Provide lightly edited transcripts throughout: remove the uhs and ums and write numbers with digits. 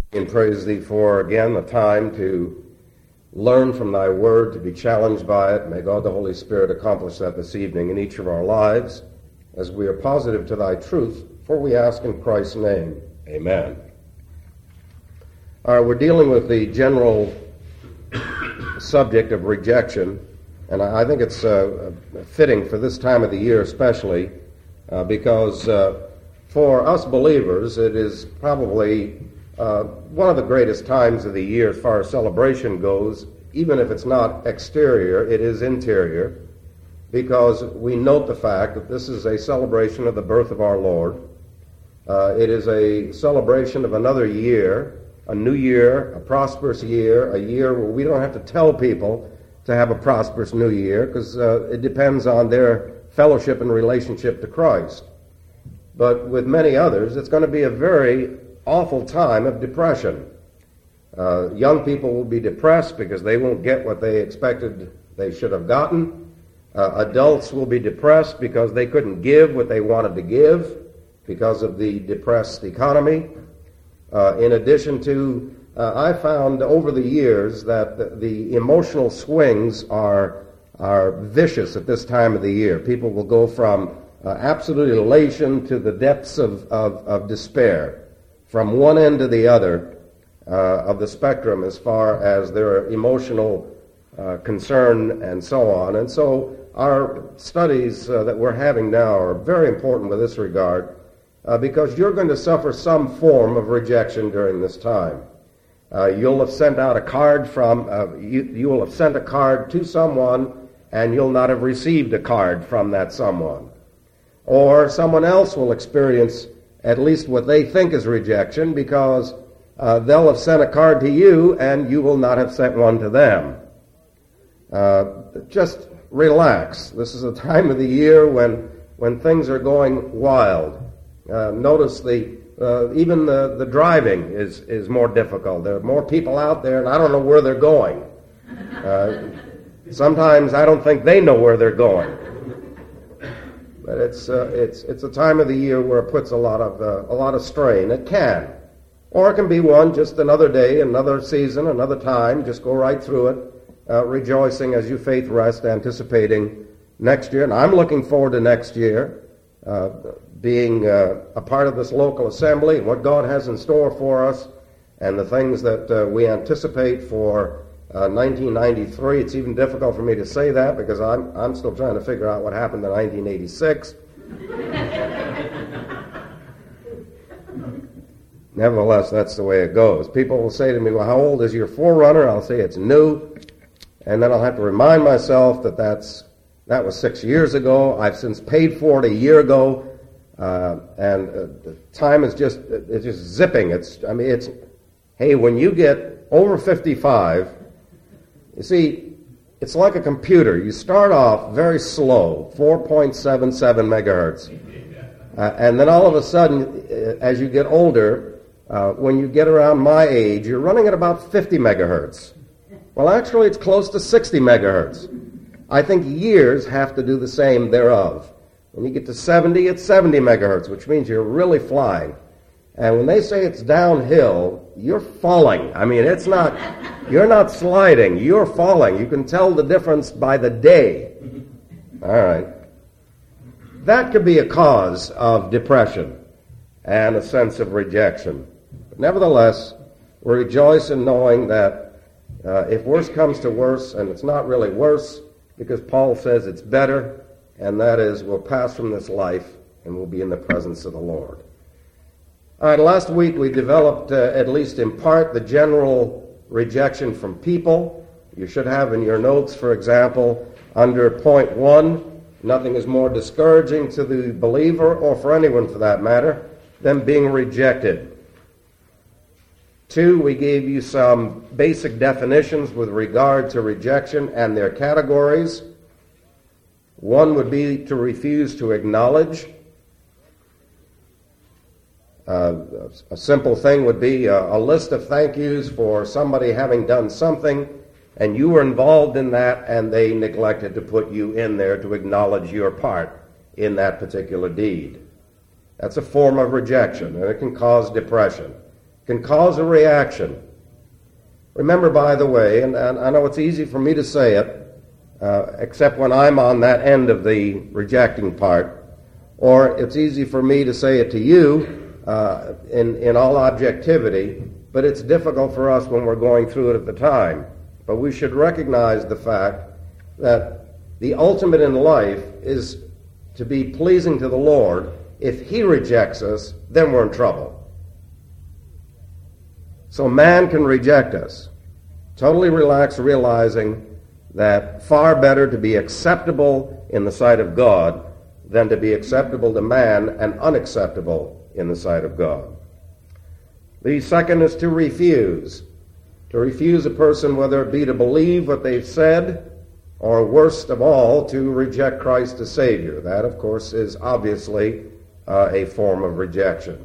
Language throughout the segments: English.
And praise thee for, again, the time to learn from thy word, to be challenged by it. May God the Holy Spirit accomplish that this evening in each of our lives as we are positive to thy truth, for we ask in Christ's name. Amen. We're dealing with the general subject of rejection, and I think it's fitting for this time of the year especially, because for us believers it is probably one of the greatest times of the year as far as celebration goes. Even if it's not exterior, it is interior, because we note the fact that this is a celebration of the birth of our Lord. It is a celebration of another year, a new year, a prosperous year, a year where we don't have to tell people to have a prosperous new year, because it depends on their fellowship and relationship to Christ. But with many others, it's going to be a very awful time of depression. Young people will be depressed because they won't get what they expected they should have gotten. Adults will be depressed because they couldn't give what they wanted to give because of the depressed economy. In addition to, I found over the years that the emotional swings are vicious at this time of the year. People will go from absolute elation to the depths of despair, from one end to the other of the spectrum as far as their emotional concern and so on. And so our studies that we're having now are very important with this regard, because you're going to suffer some form of rejection during this time. You'll have sent out a card you will have sent a card to someone, and you'll not have received a card from that someone. Or someone else will experience at least what they think is rejection, because they'll have sent a card to you and you will not have sent one to them. Just relax. This is a time of the year when things are going wild. Notice even the driving is more difficult. There are more people out there, and I don't know where they're going. Sometimes I don't think they know where they're going. But it's a time of the year where it puts a lot of strain. It can, or it can be just another day, another season, another time. Just go right through it, rejoicing as you faith rest, anticipating next year. And I'm looking forward to next year, being a part of this local assembly and what God has in store for us, and the things that we anticipate for 1993. It's even difficult for me to say that because I'm still trying to figure out what happened in 1986. Nevertheless, that's the way it goes. People will say to me, well, how old is your Forerunner? I'll say it's new. And then I'll have to remind myself that was 6 years ago. I've since paid for it a year ago. And time is just zipping. Hey, when you get over 55, you see, it's like a computer. You start off very slow, 4.77 megahertz. And then all of a sudden, as you get older, when you get around my age, you're running at about 50 megahertz. Well, actually, it's close to 60 megahertz. I think years have to do the same thereof. When you get to 70, it's 70 megahertz, which means you're really flying. And when they say it's downhill, you're falling. You're not sliding, you're falling. You can tell the difference by the day. All right. That could be a cause of depression and a sense of rejection. But nevertheless, we rejoice in knowing that if worse comes to worse, and it's not really worse, because Paul says it's better, and that is we'll pass from this life and we'll be in the presence of the Lord. All right, last week we developed, at least in part, the general rejection from people. You should have in your notes, for example, under point 1, nothing is more discouraging to the believer, or for anyone for that matter, than being rejected. 2, we gave you some basic definitions with regard to rejection and their categories. 1 would be to refuse to acknowledge. A simple thing would be a list of thank yous for somebody having done something, and you were involved in that, and they neglected to put you in there to acknowledge your part in that particular deed. That's a form of rejection, and it can cause depression. can cause a reaction. Remember, by the way, and I know it's easy for me to say it, except when I'm on that end of the rejecting part, or it's easy for me to say it to you in all objectivity, but it's difficult for us when we're going through it at the time. But we should recognize the fact that the ultimate in life is to be pleasing to the Lord. If He rejects us, then we're in trouble. So man can reject us. Totally relax, realizing that far better to be acceptable in the sight of God than to be acceptable to man and unacceptable in the sight of God. The second is to refuse. To refuse a person, whether it be to believe what they've said, or worst of all, to reject Christ as Savior. That, of course, is obviously a form of rejection.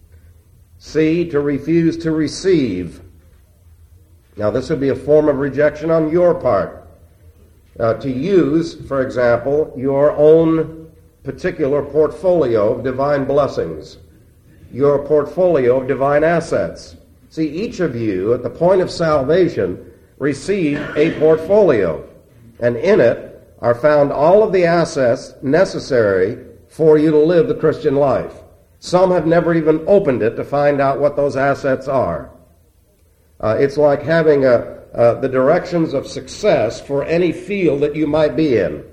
C, to refuse to receive. Now, this would be a form of rejection on your part. To use, for example, your own particular portfolio of divine blessings, your portfolio of divine assets. See, each of you, at the point of salvation, receive a portfolio, and in it are found all of the assets necessary for you to live the Christian life. Some have never even opened it to find out what those assets are. It's like having the directions of success for any field that you might be in.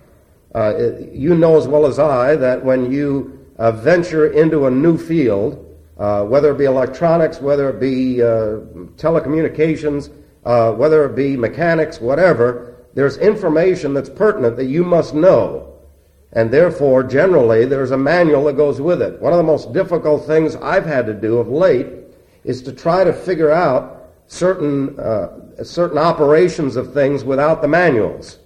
You know as well as I that when you venture into a new field, whether it be electronics, whether it be telecommunications, whether it be mechanics, whatever, there's information that's pertinent that you must know. And therefore, generally, there's a manual that goes with it. One of the most difficult things I've had to do of late is to try to figure out certain operations of things without the manuals.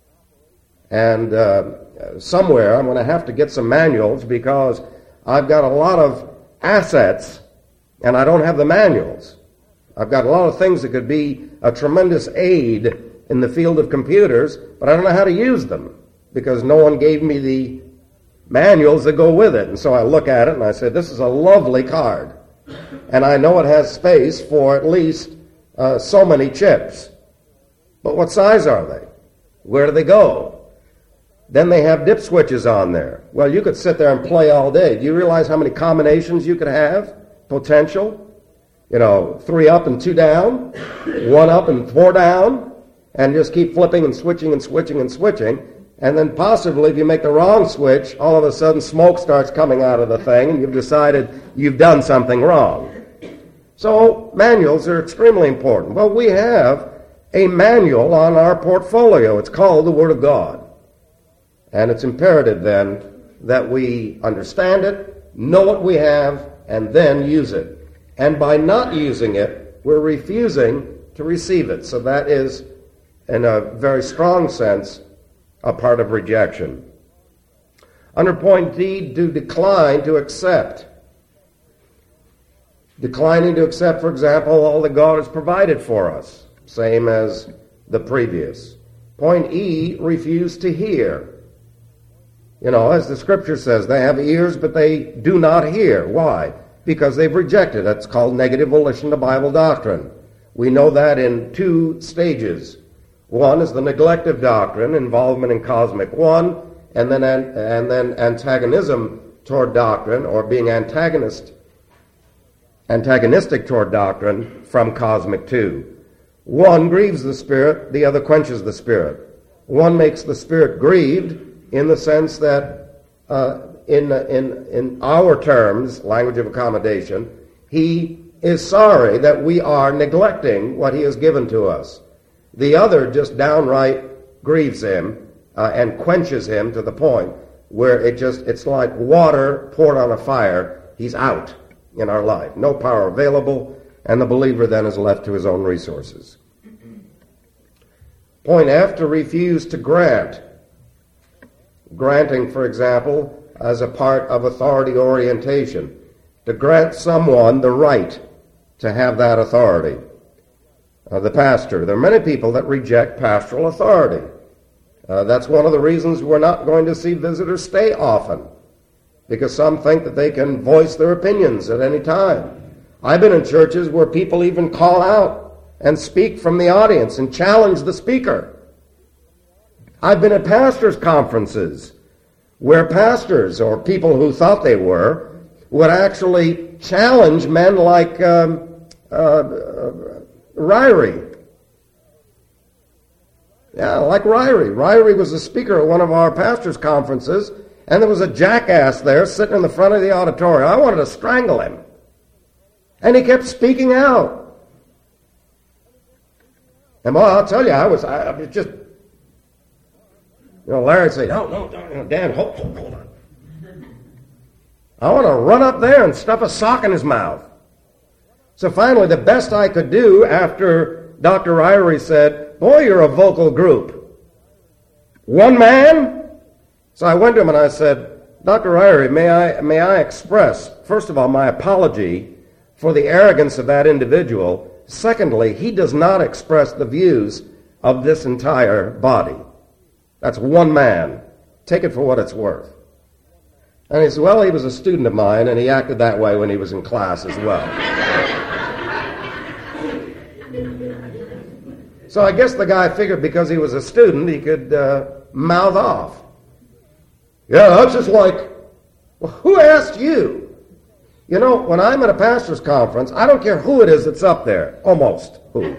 And somewhere I'm going to have to get some manuals because I've got a lot of assets and I don't have the manuals. I've got a lot of things that could be a tremendous aid in the field of computers, but I don't know how to use them because no one gave me the manuals that go with it. And so I look at it and I say, this is a lovely card. And I know it has space for at least so many chips. But what size are they? Where do they go? Then they have dip switches on there. Well, you could sit there and play all day. Do you realize how many combinations you could have? Potential? 3 up and 2 down, 1 up and 4 down, and just keep flipping and switching and switching and switching. And then possibly if you make the wrong switch, all of a sudden smoke starts coming out of the thing and you've decided you've done something wrong. So manuals are extremely important. Well, we have a manual on our portfolio. It's called the Word of God. And it's imperative then that we understand it, know what we have, and then use it. And by not using it, we're refusing to receive it. So that is, in a very strong sense, a part of rejection. Under point D, to decline to accept. Declining to accept, for example, all that God has provided for us, same as the previous. Point E, refuse to hear. As the Scripture says, they have ears, but they do not hear. Why? Because they've rejected it. It's called negative volition to Bible doctrine. We know that in 2 stages. One is the neglect of doctrine, involvement in cosmic one, and then antagonism toward doctrine, or being antagonistic toward doctrine from cosmic two. One grieves the Spirit, the other quenches the Spirit. One makes the Spirit grieved in the sense that in our terms, language of accommodation, he is sorry that we are neglecting what he has given to us. The other just downright grieves him and quenches him to the point where it's like water poured on a fire. He's out in our life. No power available, and the believer then is left to his own resources. Point F, to refuse to grant. Granting, for example, as a part of authority orientation. To grant someone the right to have that authority. The pastor. There are many people that reject pastoral authority. That's one of the reasons we're not going to see visitors stay often, because some think that they can voice their opinions at any time. I've been in churches where people even call out and speak from the audience and challenge the speaker. I've been at pastors' conferences where pastors or people who thought they were would actually challenge men like Ryrie. Yeah, like Ryrie. Ryrie was a speaker at one of our pastors' conferences, and there was a jackass there sitting in the front of the auditorium. I wanted to strangle him. And he kept speaking out. And boy, I'll tell you, I was just, Larry would say, no, Dan, hold on. I want to run up there and stuff a sock in his mouth. So finally, the best I could do after Dr. Ryrie said, boy, you're a vocal group. One man? So I went to him and I said, Dr. Ryrie, may I express, first of all, my apology for the arrogance of that individual. Secondly, he does not express the views of this entire body. That's one man. Take it for what it's worth. And he said, well, he was a student of mine, and he acted that way when he was in class as well. So I guess the guy figured because he was a student, he could mouth off. Yeah, that's just like, well, who asked you? You know, when I'm at a pastor's conference, I don't care who it is that's up there, almost who.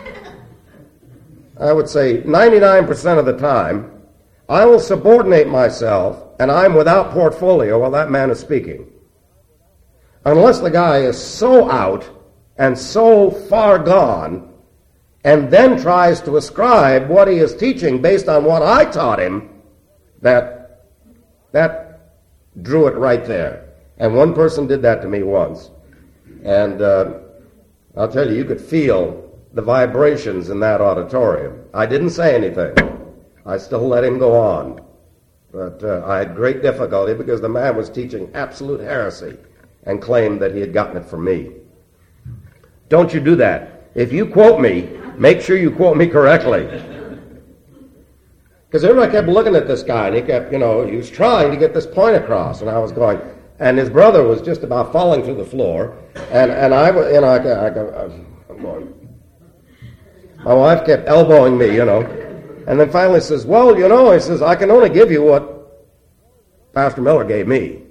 I would say 99% of the time, I will subordinate myself, and I'm without portfolio while that man is speaking. Unless the guy is so out and so far gone, and then tries to ascribe what he is teaching based on what I taught him, that drew it right there. And one person did that to me once. And I'll tell you, you could feel the vibrations in that auditorium. I didn't say anything. I still let him go on. But I had great difficulty because the man was teaching absolute heresy and claimed that he had gotten it from me. Don't you do that. If you quote me, make sure you quote me correctly. Because everybody kept looking at this guy, and he kept, he was trying to get this point across, and I was going, and his brother was just about falling to the floor, and I was, I'm going. My wife kept elbowing me, and then finally says, well, he says, I can only give you what Pastor Miller gave me.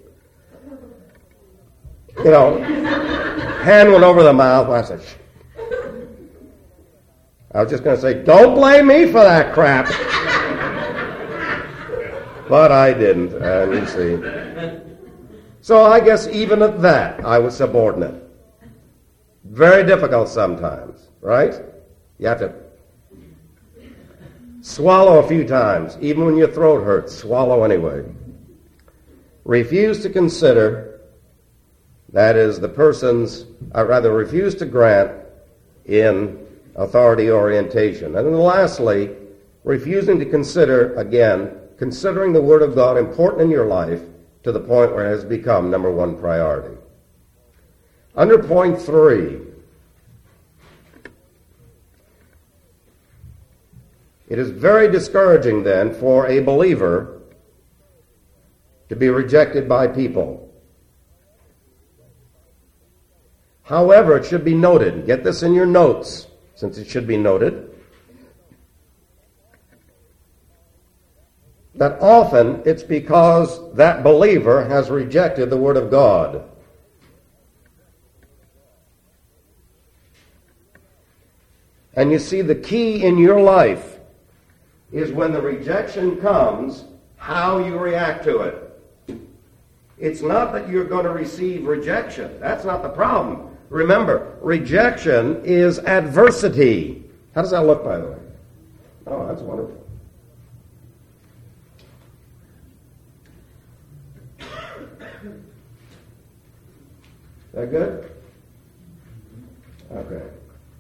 Hand went over the mouth, and I said, shh. I was just going to say, don't blame me for that crap. But I didn't, and you see. So I guess even at that, I was subordinate. Very difficult sometimes, right? You have to swallow a few times. Even when your throat hurts, swallow anyway. Refuse to consider, that is the person's, refuse to grant in authority orientation. And then lastly, refusing to consider, again, considering the Word of God important in your life to the point where it has become number one priority. Under point 3, it is very discouraging then for a believer to be rejected by people. However, it should be noted, get this in your notes, since it should be noted, that often it's because that believer has rejected the Word of God. And you see, the key in your life is when the rejection comes, how you react to it. It's not that you're going to receive rejection. That's not the problem. Remember, rejection is adversity. How does that look, by the way? Oh, that's wonderful. Is that good? Okay.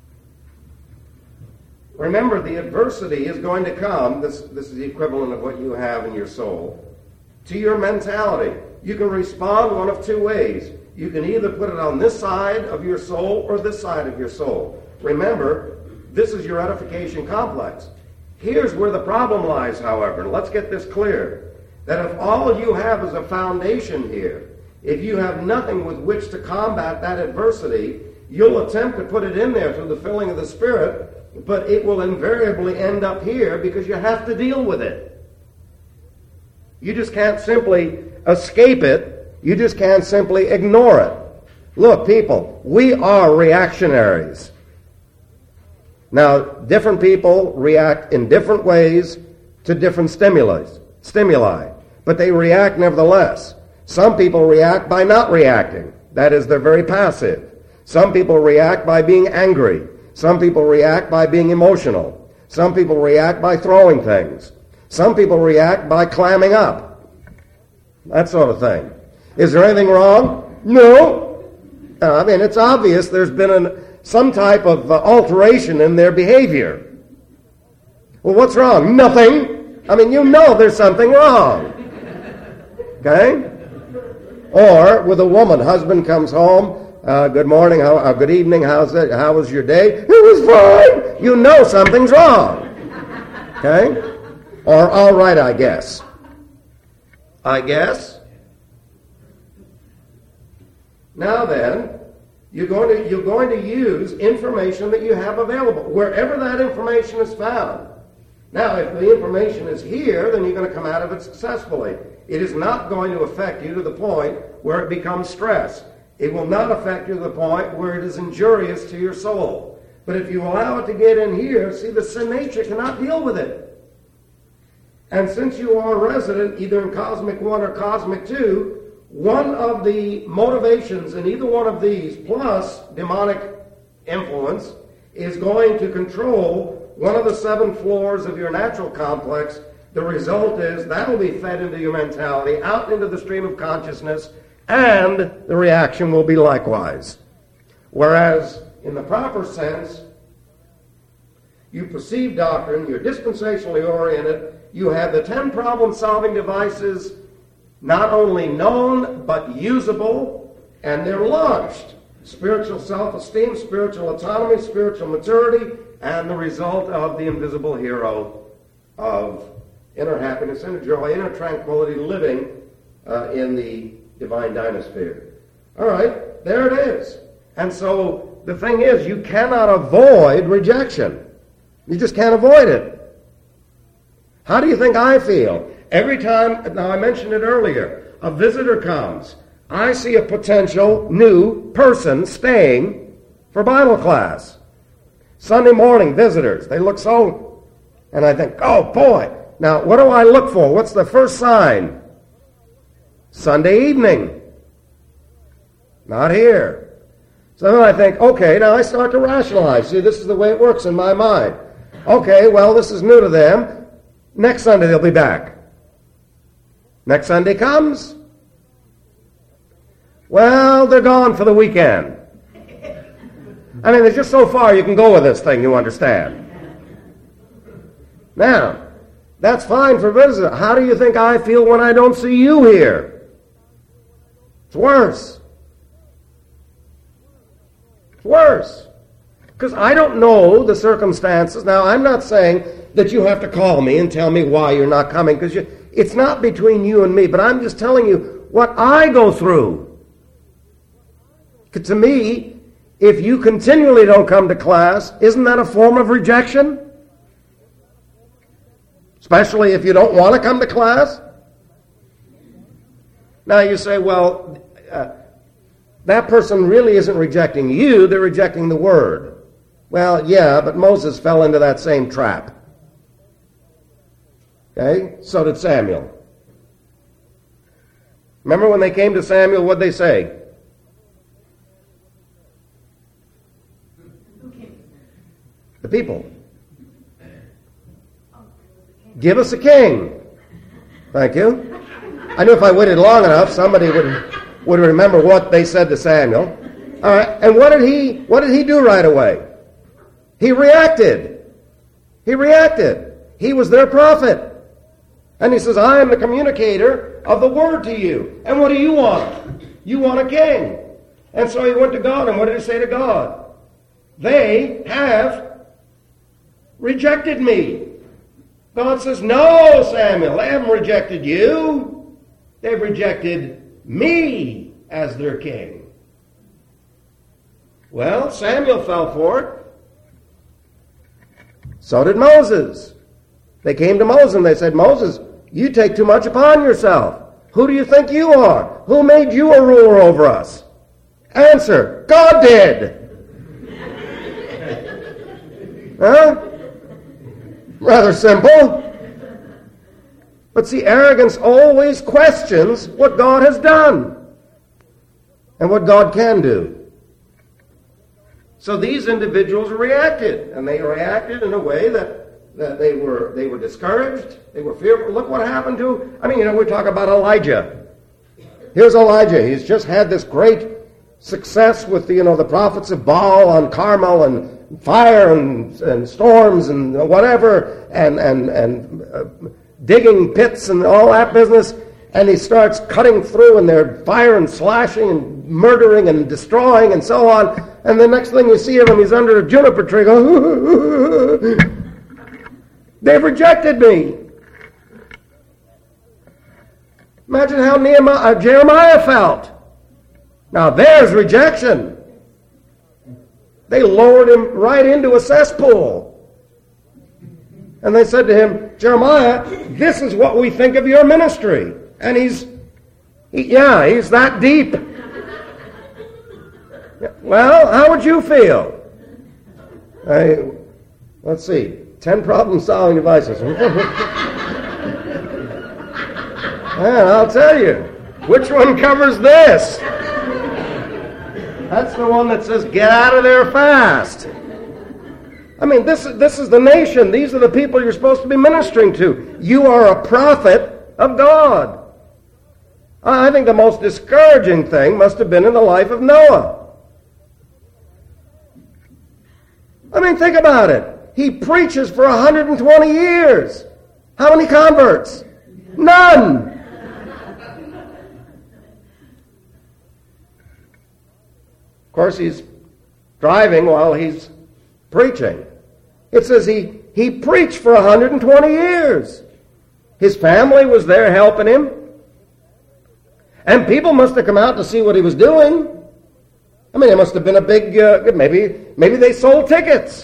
Remember, the adversity is going to come, this is the equivalent of what you have in your soul, to your mentality. You can respond one of two ways. You can either put it on this side of your soul or this side of your soul. Remember, this is your edification complex. Here's where the problem lies, however, and let's get this clear, that if all you have is a foundation here, if you have nothing with which to combat that adversity, you'll attempt to put it in there through the filling of the Spirit, but it will invariably end up here because you have to deal with it. You just can't simply escape it. You just can't simply ignore it. Look, people, we are reactionaries. Now, different people react in different ways to different stimuli, but they react nevertheless. Some people react by not reacting. That is, they're very passive. Some people react by being angry. Some people react by being emotional. Some people react by throwing things. Some people react by clamming up. That sort of thing. Is there anything wrong? No. I mean, it's obvious there's been some type of alteration in their behavior. Well, what's wrong? Nothing. I mean, you know there's something wrong. Okay? Or with a woman, husband comes home, good morning, good evening, how was your day? It was fine. You know something's wrong. Okay? Or, all right, I guess. I guess. Now then, you're going to use information that you have available, wherever that information is found. Now, if the information is here, then you're going to come out of it successfully. It is not going to affect you to the point where it becomes stress. It will not affect you to the point where it is injurious to your soul. But if you allow it to get in here, see, the sin nature cannot deal with it. And since you are a resident either in Cosmic 1 or Cosmic 2, one of the motivations in either one of these, plus demonic influence, is going to control one of the 7 floors of your natural complex. The result is that will be fed into your mentality, out into the stream of consciousness, and the reaction will be likewise. Whereas, in the proper sense, you perceive doctrine, you're dispensationally oriented, you have the 10 problem-solving devices not only known, but usable, and they're launched. Spiritual self-esteem, spiritual autonomy, spiritual maturity, and the result of the invisible hero of inner happiness, inner joy, inner tranquility, living in the divine dynasphere. All right, there it is. And so the thing is, you cannot avoid rejection. You just can't avoid it. How do you think I feel? Every time, now I mentioned it earlier, a visitor comes, I see a potential new person staying for Bible class. Sunday morning visitors, they look so, and I think, oh boy. Now, what do I look for? What's the first sign? Sunday evening. Not here. So then I think, okay, now I start to rationalize. See, this is the way it works in my mind. Okay, well, this is new to them. Next Sunday they'll be back. Next Sunday comes. Well, they're gone for the weekend. I mean, there's just so far you can go with this thing, you understand. Now, that's fine for visitors. How do you think I feel when I don't see you here? It's worse. It's worse. Because I don't know the circumstances. Now, I'm not saying that you have to call me and tell me why you're not coming, because it's not between you and me, but I'm just telling you what I go through. To me, if you continually don't come to class, isn't that a form of rejection? Especially if you don't want to come to class? Now you say, well, that person really isn't rejecting you, they're rejecting the Word. Well, yeah, but Moses fell into that same trap. Okay? So did Samuel. Remember when they came to Samuel, what did they say? The people. Give us a king. Thank you. I knew if I waited long enough, somebody would remember what they said to Samuel. All right, and what did he do right away? He reacted. He reacted. He was their prophet. And he says, I am the communicator of the word to you. And what do you want? You want a king. And so he went to God, and what did he say to God? They have rejected me. God says, no, Samuel, they haven't rejected you. They've rejected me. as their king. Well, Samuel fell for it. So did Moses. They came to Moses and they said, Moses, you take too much upon yourself. Who do you think you are? Who made you a ruler over us? Answer, God did. Huh? Rather simple. But see, arrogance always questions what God has done and what God can do. So these individuals reacted, and they reacted in a way that they were discouraged, they were fearful. Look what happened to, we talk about Elijah. Here's Elijah. He's just had this great success with the prophets of Baal on Carmel, and fire and storms and whatever, and digging pits and all that business, and he starts cutting through, and they're fire and slashing and murdering and destroying and so on, and the next thing you see of him, he's under a juniper tree going, they've rejected me. Imagine how Jeremiah felt. Now there's rejection. They lowered him right into a cesspool. And they said to him, Jeremiah, this is what we think of your ministry. And he's that deep. Well, how would you feel? Let's see, 10 problem-solving devices. And I'll tell you, which one covers this? That's the one that says, get out of there fast. This is the nation. These are the people you're supposed to be ministering to. You are a prophet of God. I think the most discouraging thing must have been in the life of Noah. Think about it. He preaches for 120 years. How many converts? None. Of course, he's driving while he's preaching. It says he preached for 120 years. His family was there helping him. And people must have come out to see what he was doing. It must have been a big, maybe they sold tickets.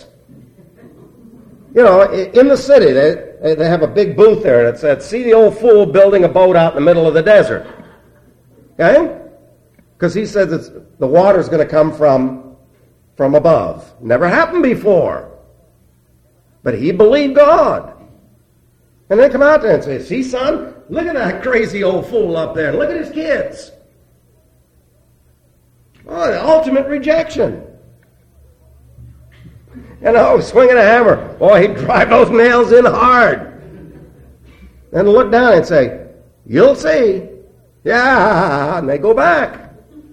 In the city, they have a big booth there that said, see the old fool building a boat out in the middle of the desert. Okay? Because he says the water's going to come from above. Never happened before. But he believed God. And they come out there and say, see, son, look at that crazy old fool up there. Look at his kids. Oh, the ultimate rejection. Swinging a hammer. Boy, he'd drive those nails in hard. And look down and say, you'll see. Yeah, and they go back.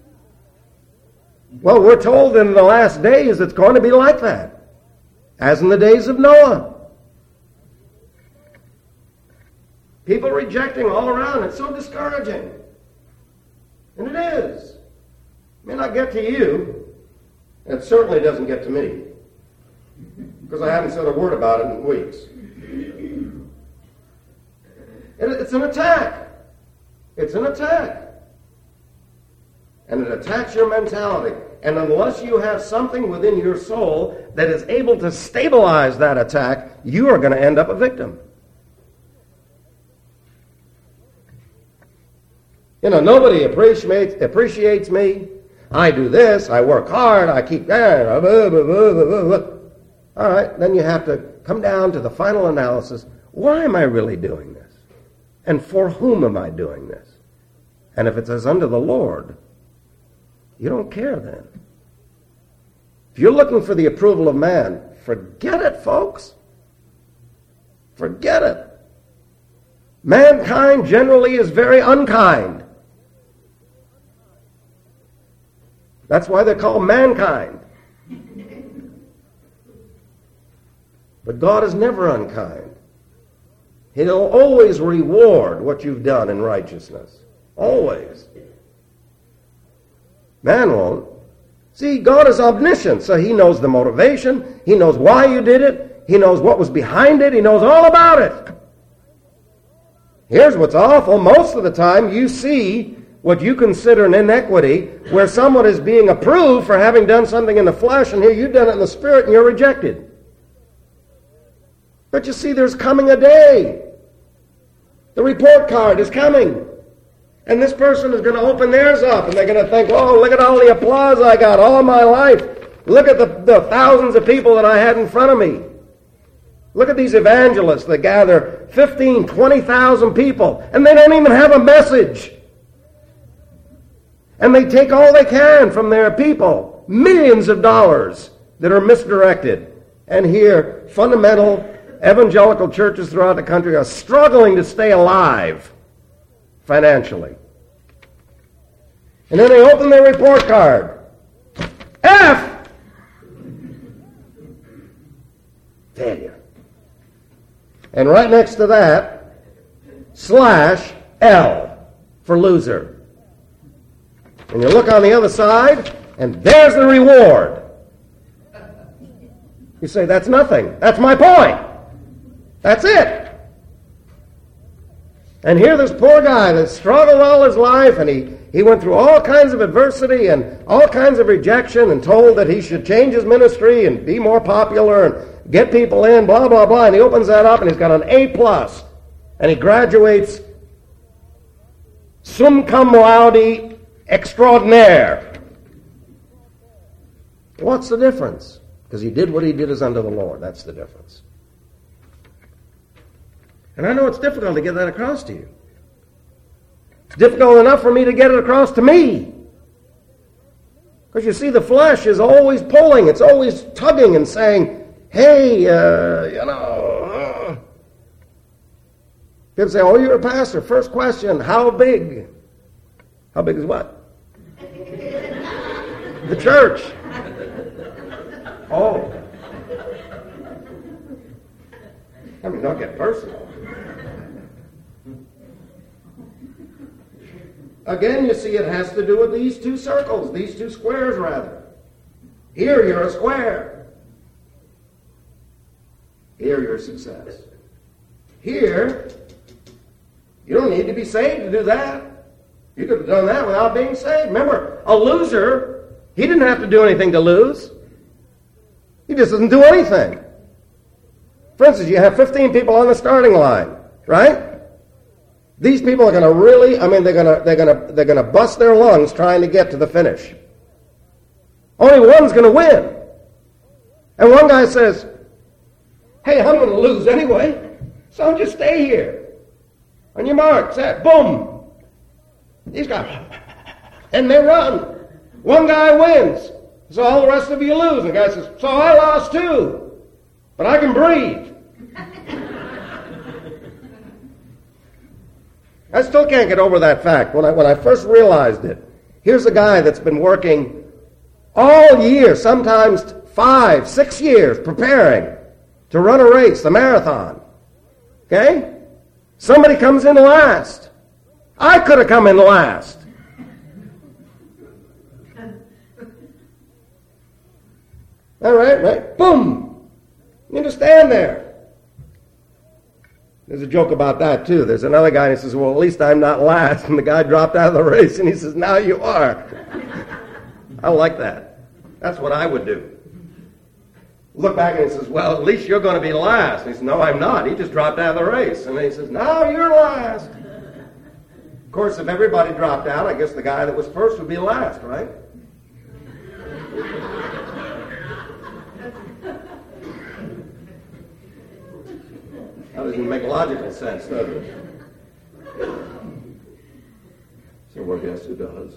Well, we're told in the last days it's going to be like that, as in the days of Noah. People rejecting all around. It's so discouraging. And it is. It may not get to you. And it certainly doesn't get to me. Because I haven't said a word about it in weeks. It's an attack. It's an attack. And it attacks your mentality. And unless you have something within your soul that is able to stabilize that attack, you are going to end up a victim. Nobody appreciates me. I do this. I work hard. I keep... All right, then you have to come down to the final analysis. Why am I really doing this? And for whom am I doing this? And if it says unto the Lord, you don't care then. If you're looking for the approval of man, forget it, folks. Forget it. Mankind generally is very unkind. That's why they're called mankind. But God is never unkind. He'll always reward what you've done in righteousness. Always. Man won't. See, God is omniscient, so he knows the motivation. He knows why you did it. He knows what was behind it. He knows all about it. Here's what's awful. Most of the time you see what you consider an inequity, where someone is being approved for having done something in the flesh, and here you've done it in the spirit and you're rejected. But you see, there's coming a day. The report card is coming. And this person is going to open theirs up, and they're going to think, oh, look at all the applause I got all my life. Look at the thousands of people that I had in front of me. Look at these evangelists that gather 15, 20,000 people, and they don't even have a message. And they take all they can from their people, millions of dollars that are misdirected. And here, fundamental evangelical churches throughout the country are struggling to stay alive financially. And then they open their report card. F! Failure. And right next to that, /L for loser. And you look on the other side, and there's the reward. You say, that's nothing. That's my point. That's it. And here this poor guy that struggled all his life, and he went through all kinds of adversity and all kinds of rejection, and told that he should change his ministry and be more popular and get people in, blah, blah, blah. And he opens that up, and he's got an A+. And he graduates sum cum laude extraordinaire. What's the difference? Because he did what he did as unto the Lord. That's the difference. And I know it's difficult to get that across to you. It's difficult enough for me to get it across to me. Because you see, the flesh is always pulling. It's always tugging and saying, hey, People say, oh, you're a pastor. First question, how big? How big is what? The church. Oh. I mean, don't get personal. Again, you see, it has to do with these two circles, these two squares, rather. Here, you're a square. Here, you're success. Here, you don't need to be saved to do that. You could have done that without being saved. Remember, a loser, he didn't have to do anything to lose. He just doesn't do anything. For instance, you have 15 people on the starting line, right? These people are going to really, they're going to bust their lungs trying to get to the finish. Only one's going to win. And one guy says, hey, I'm going to lose anyway, so I'll just stay here. On your mark, set, boom. These guys, and they run. One guy wins, so all the rest of you lose. And the guy says, so I lost too, but I can breathe. I still can't get over that fact. When I first realized it, here's a guy that's been working all year, sometimes 5, 6 years, preparing to run a race, the marathon. Okay? Somebody comes in last. I could have come in last. All right. Boom. You just stand there. There's a joke about that, too. There's another guy, and he says, well, at least I'm not last. And the guy dropped out of the race, and he says, now you are. I like that. That's what I would do. Look back, and he says, well, at least you're going to be last. And he says, no, I'm not. He just dropped out of the race. And then he says, now you're last. Of course, if everybody dropped out, I guess the guy that was first would be last, right? That doesn't make logical sense, does it? So we'll guess who does.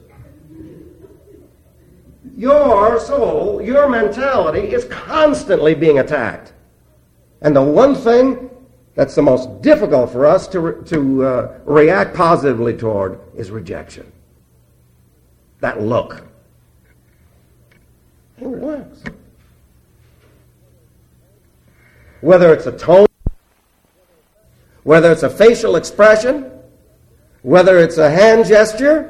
Your soul, your mentality is constantly being attacked. And the one thing that's the most difficult for us to react positively toward is rejection. That look. Hey, relax. Whether it's a tone, whether it's a facial expression, whether it's a hand gesture.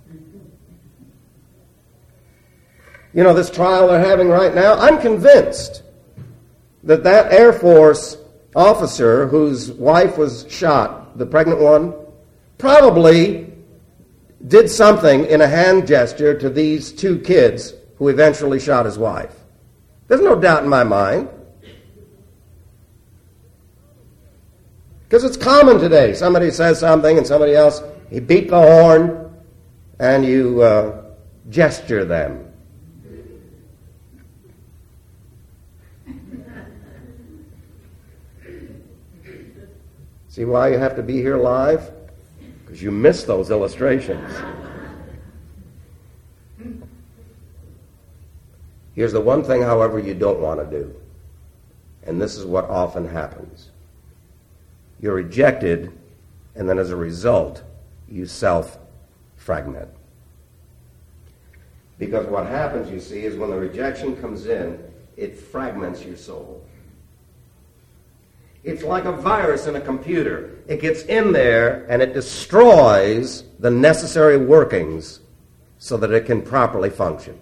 You know, this trial they're having right now, I'm convinced that Air Force officer whose wife was shot, the pregnant one, probably did something in a hand gesture to these two kids who eventually shot his wife. There's no doubt in my mind. Because it's common today. Somebody says something and somebody else, he beat the horn, and you gesture them. See why you have to be here live? Because you miss those illustrations. Here's the one thing, however, you don't want to do. And this is what often happens. You're rejected, and then as a result, you self-fragment. Because what happens, you see, is when the rejection comes in, it fragments your soul. It's like a virus in a computer. It gets in there and it destroys the necessary workings so that it can properly function.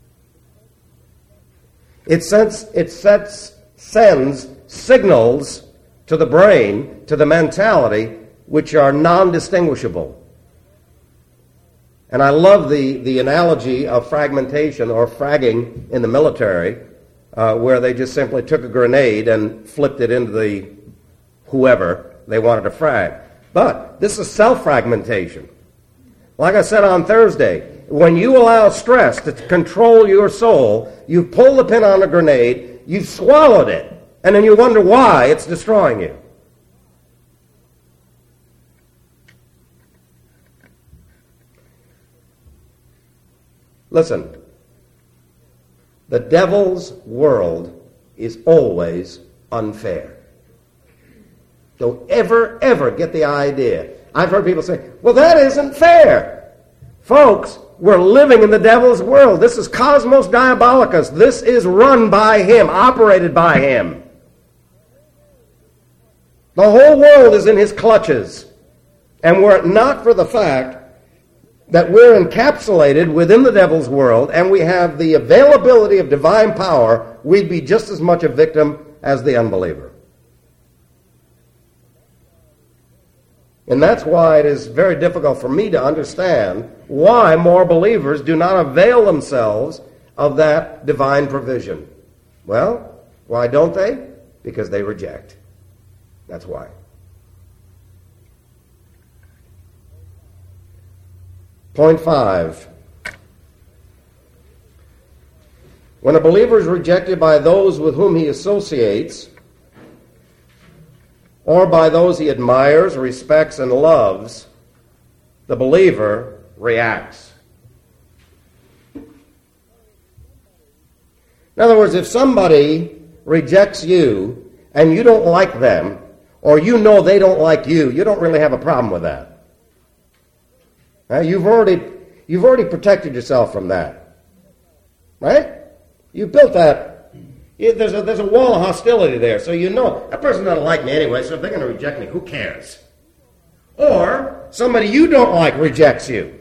It sends signals to the brain, to the mentality, which are non-distinguishable. And I love the analogy of fragmentation or fragging in the military, where they just simply took a grenade and flipped it into the whoever they wanted to frag. But this is self-fragmentation. Like I said on Thursday, when you allow stress to control your soul, you pull the pin on a grenade, you've swallowed it, and then you wonder why it's destroying you. Listen, the devil's world is always unfair. Don't ever get the idea. I've heard people say, well, that isn't fair. Folks, we're living in the devil's world. This is Cosmos Diabolicus. This is run by him, operated by him. The whole world is in his clutches. And were it not for the fact that we're encapsulated within the devil's world and we have the availability of divine power, we'd be just as much a victim as the unbeliever. And that's why it is very difficult for me to understand why more believers do not avail themselves of that divine provision. Well, why don't they? Because they reject. That's why. Point 5. When a believer is rejected by those with whom he associates, or by those he admires, respects, and loves, the believer reacts. In other words, if somebody rejects you and you don't like them, or you know they don't like you, you don't really have a problem with that. You've already protected yourself from that. Right? You've built that. There's a wall of hostility there, so you know that person doesn't like me anyway, so if they're going to reject me, who cares? Or somebody you don't like rejects you.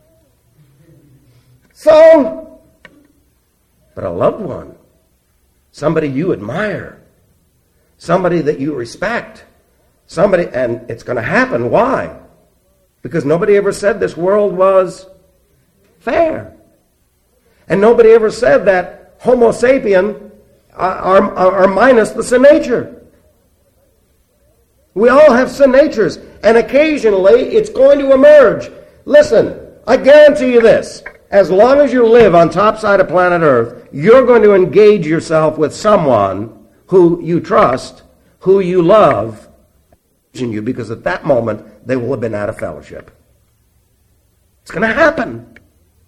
So, but a loved one, somebody you admire, somebody that you respect, somebody, and it's going to happen. Why? Because nobody ever said this world was fair. And nobody ever said that Homo sapien are minus the sin nature. We all have sin natures, and occasionally it's going to emerge. Listen, I guarantee you this. As long as you live on top side of planet Earth, you're going to engage yourself with someone who you trust, who you love, because at that moment they will have been out of fellowship. It's going to happen.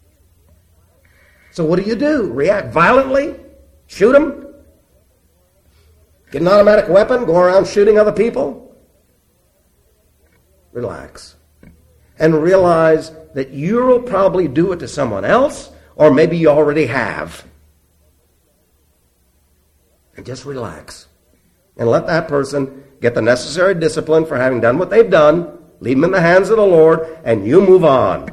So what do? React violently? Shoot them? Get an automatic weapon? Go around shooting other people? Relax. And realize that you'll probably do it to someone else, or maybe you already have. And just relax. And let that person get the necessary discipline for having done what they've done, leave them in the hands of the Lord, and you move on.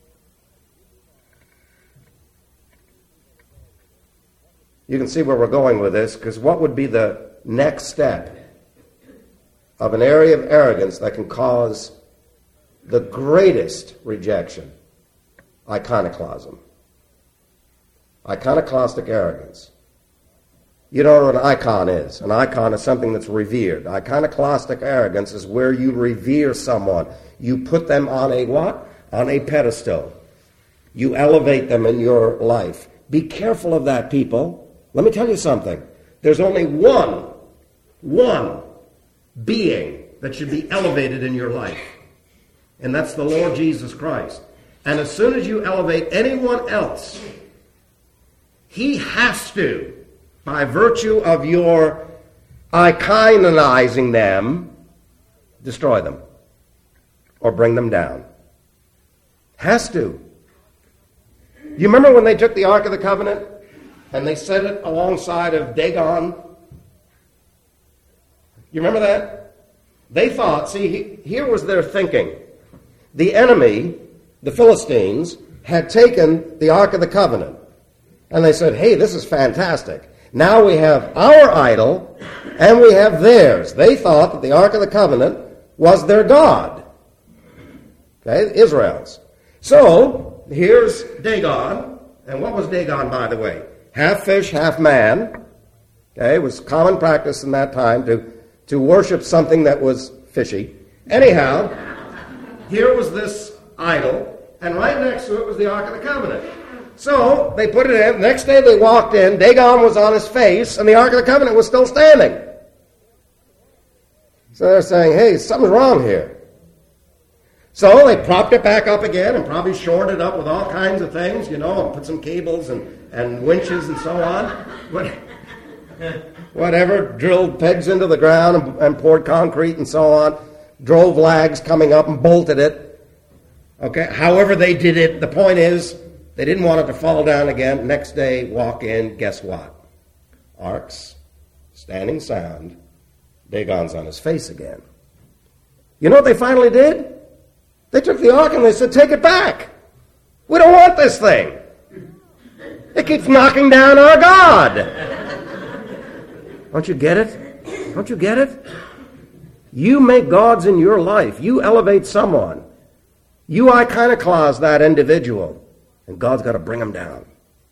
You can see where we're going with this, because what would be the next step of an area of arrogance that can cause the greatest rejection? iconoclasm. Iconoclastic arrogance. You know what an icon is. An icon is something that's revered. Iconoclastic arrogance is where you revere someone. You put them on a what? On a pedestal. You elevate them in your life. Be careful of that, people. Let me tell you something. There's only one being that should be elevated in your life. And that's the Lord Jesus Christ. And as soon as you elevate anyone else, he has to, by virtue of your iconizing them, destroy them or bring them down. Has to. You remember when they took the Ark of the Covenant and they set it alongside of Dagon? You remember that? They thought, see, here was their thinking. The enemy, the Philistines, had taken the Ark of the Covenant. And they said, hey, this is fantastic. Now we have our idol and we have theirs. They thought that the Ark of the Covenant was their God. Okay, Israel's. So, here's Dagon. And what was Dagon, by the way? Half fish, half man. Okay, it was common practice in that time to worship something that was fishy. Anyhow, here was this idol, and right next to it was the Ark of the Covenant. So they put it in. The next day they walked in. Dagon was on his face, and the Ark of the Covenant was still standing. So they're saying, hey, something's wrong here. So they propped it back up again and probably shored it up with all kinds of things, and put some cables and winches and so on. Whatever, drilled pegs into the ground and poured concrete and so on. Drove lags coming up and bolted it. Okay, however they did it, the point is, they didn't want it to fall down again. Next day, walk in, guess what? Ark's standing sound. Dagon's on his face again. You know what they finally did? They took the ark and they said, take it back. We don't want this thing. It keeps knocking down our God. Don't you get it? Don't you get it? You make gods in your life. You elevate someone. You iconoclast that individual. And God's got to bring them down.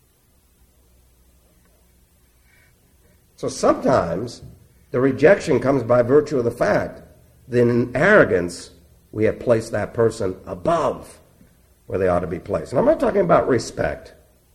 So sometimes the rejection comes by virtue of the fact that in arrogance we have placed that person above where they ought to be placed. And I'm not talking about respect,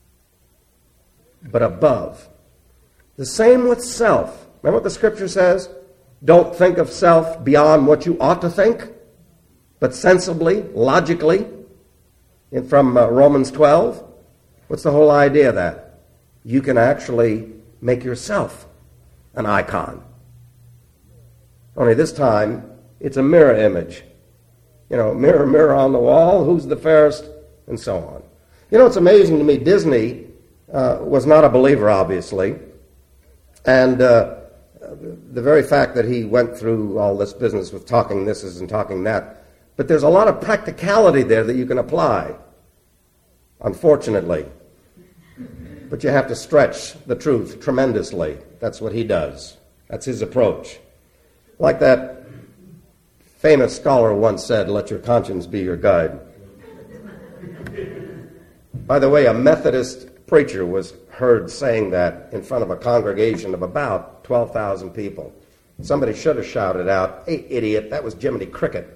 but above. The same with self. Remember what the scripture says? Don't think of self beyond what you ought to think, but sensibly, logically. From Romans 12, what's the whole idea of that? You can actually make yourself an icon. Only this time, it's a mirror image. Mirror, mirror on the wall, who's the fairest, and so on. It's amazing to me, Disney was not a believer, obviously. And the very fact that he went through all this business with talking this and talking that, but there's a lot of practicality there that you can apply, unfortunately. But you have to stretch the truth tremendously. That's what he does. That's his approach. Like that famous scholar once said, let your conscience be your guide. By the way, a Methodist preacher was heard saying that in front of a congregation of about 12,000 people. Somebody should have shouted out, hey, idiot, that was Jiminy Cricket.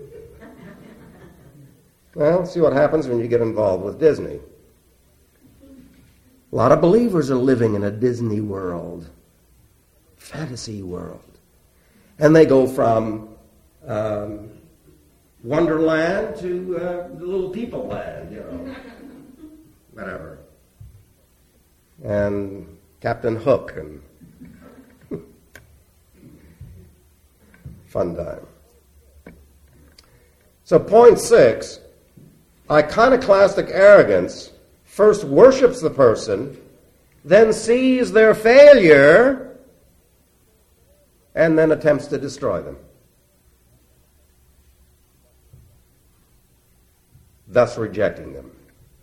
Well, see what happens when you get involved with Disney. A lot of believers are living in a Disney world, fantasy world. And they go from Wonderland to the Little People Land, whatever. And Captain Hook and fun time. So point 6, iconoclastic arrogance first worships the person, then sees their failure, and then attempts to destroy them. Thus rejecting them.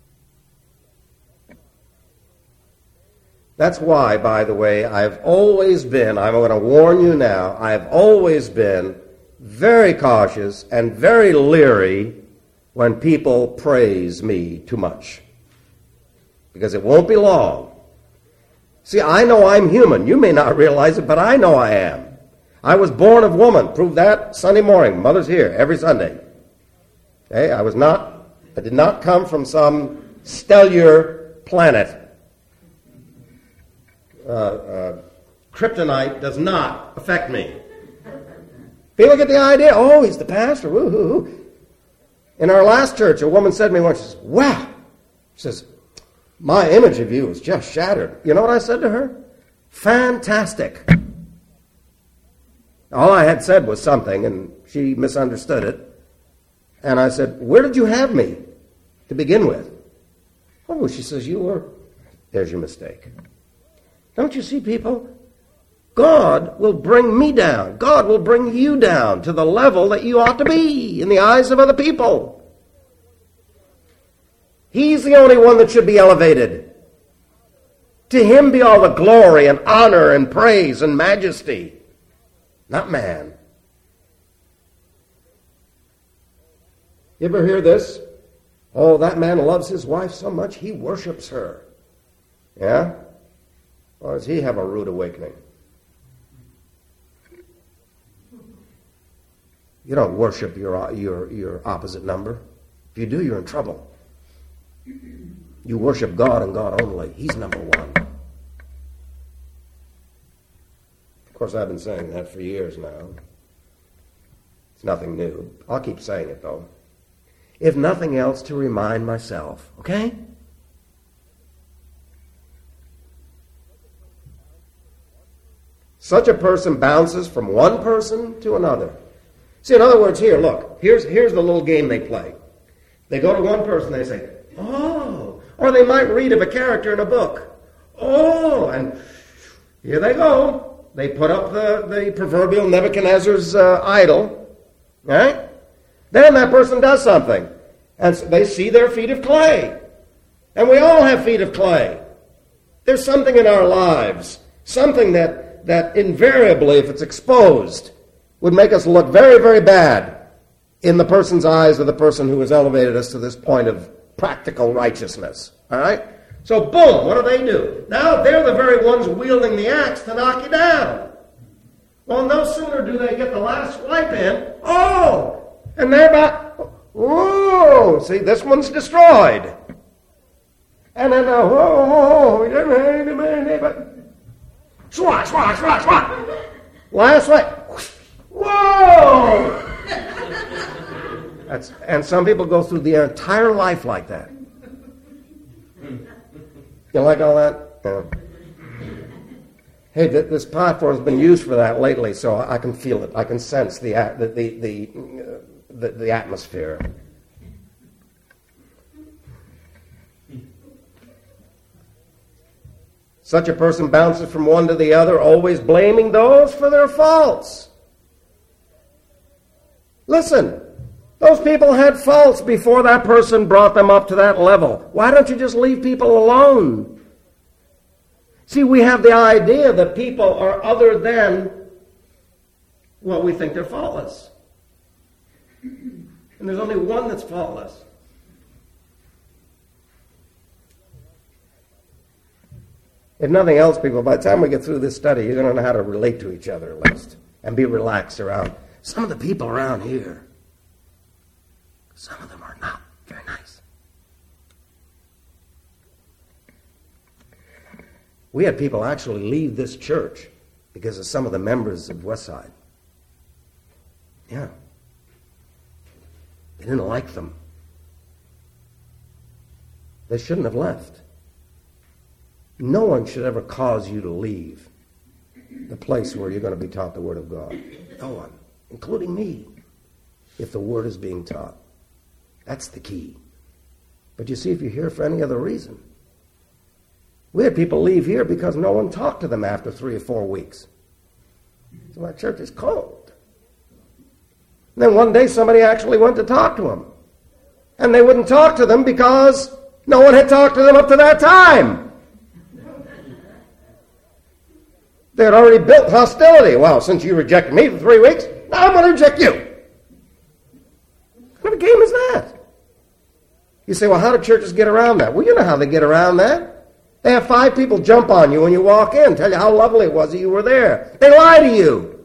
That's why, by the way, I've always been, I'm going to warn you now, I've always been very cautious and very leery when people praise me too much, because it won't be long. See, I know I'm human. You may not realize it, but I know I am. I was born of woman. Prove that Sunday morning. Mother's here every Sunday. Okay? I did not come from some stellar planet. Kryptonite does not affect me. People get the idea, oh, he's the pastor. Woo-hoo-hoo. In our last church, a woman said to me once, she says, wow. She says, my image of you is just shattered. You know what I said to her? Fantastic. All I had said was something, and she misunderstood it. And I said, where did you have me to begin with? Oh, she says, you were. There's your mistake. Don't you see, people? God will bring me down. God will bring you down to the level that you ought to be in the eyes of other people. He's the only one that should be elevated. To him be all the glory and honor and praise and majesty, not man. You ever hear this? Oh, that man loves his wife so much he worships her. Yeah? Or does he have a rude awakening? You don't worship your opposite number. If you do, you're in trouble. You worship God and God only. He's number one. Of course, I've been saying that for years now. It's nothing new. I'll keep saying it, though. If nothing else, to remind myself, okay? Such a person bounces from one person to another. See, in other words, here, look, here's the little game they play. They go to one person, they say, oh, or they might read of a character in a book. Oh, and here they go. They put up the proverbial Nebuchadnezzar's idol, right? Then that person does something, and they see their feet of clay. And we all have feet of clay. There's something in our lives, something that invariably, if it's exposed, would make us look very, very bad in the person's eyes of the person who has elevated us to this point of practical righteousness. All right? So, boom, what do? Now they're the very ones wielding the axe to knock you down. Well, no sooner do they get the last swipe in, oh, and they're about, whoa, see, this one's destroyed. And then, swat, swat, swat, swat. Last swipe. Whoa! And some people go through their entire life like that. You like all that? Yeah. Hey, this platform has been used for that lately, so I can feel it. I can sense the atmosphere. Such a person bounces from one to the other, always blaming those for their faults. Listen, those people had faults before that person brought them up to that level. Why don't you just leave people alone? See, we have the idea that people are other than what we think they're faultless. And there's only one that's faultless. If nothing else, people, by the time we get through this study, you're going to know how to relate to each other at least and be relaxed around some of the people around here. Some of them are not very nice. We had people actually leave this church because of some of the members of Westside. Yeah. They didn't like them. They shouldn't have left. No one should ever cause you to leave the place where you're going to be taught the Word of God. No one, including me, if the Word is being taught. That's the key. But you see, if you're here for any other reason, we had people leave here because no one talked to them after 3 or 4 weeks. So our church is cold. And then one day somebody actually went to talk to them. And they wouldn't talk to them because no one had talked to them up to that time. They had already built hostility. Well, since you rejected me for 3 weeks, now I'm going to reject you. What kind of game is that? You say, well, how do churches get around that? Well, you know how they get around that. They have 5 people jump on you when you walk in, tell you how lovely it was that you were there. They lie to you.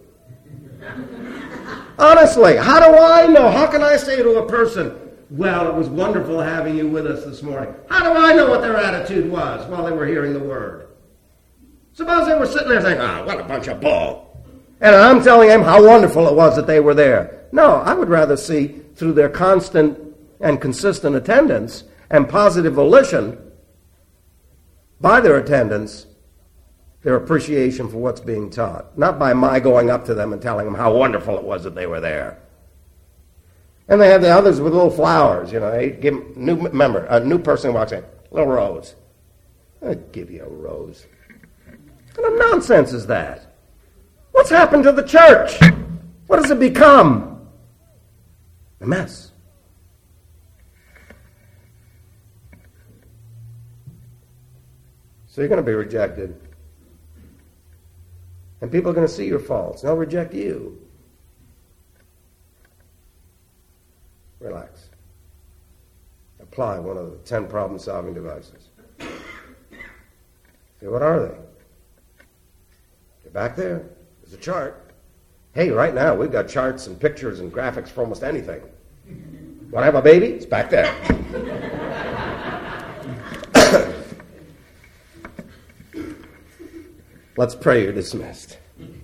Honestly, how do I know? How can I say to a person, well, it was wonderful having you with us this morning? How do I know what their attitude was while they were hearing the word? Suppose they were sitting there saying, what a bunch of bull. And I'm telling them how wonderful it was that they were there. No, I would rather see through their constant and consistent attendance and positive volition by their attendance, their appreciation for what's being taught. Not by my going up to them and telling them how wonderful it was that they were there. And they have the others with little flowers, They give them, a new person walks in, little rose. I'll give you a rose. What kind of nonsense is that? What's happened to the church? What has it become? A mess. So you're going to be rejected. And people are going to see your faults. And they'll reject you. Relax. Apply one of the 10 problem-solving devices. Say, what are they? They're back there. There's a chart. Hey, right now we've got charts and pictures and graphics for almost anything. Want to have a baby? It's back there. Let's pray. You're dismissed.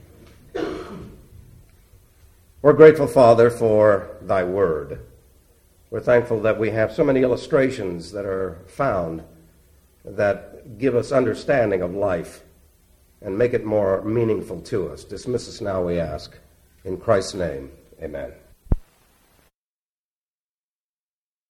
We're grateful, Father, for thy word. We're thankful that we have so many illustrations that are found that give us understanding of life and make it more meaningful to us. Dismiss us now, we ask. In Christ's name, amen.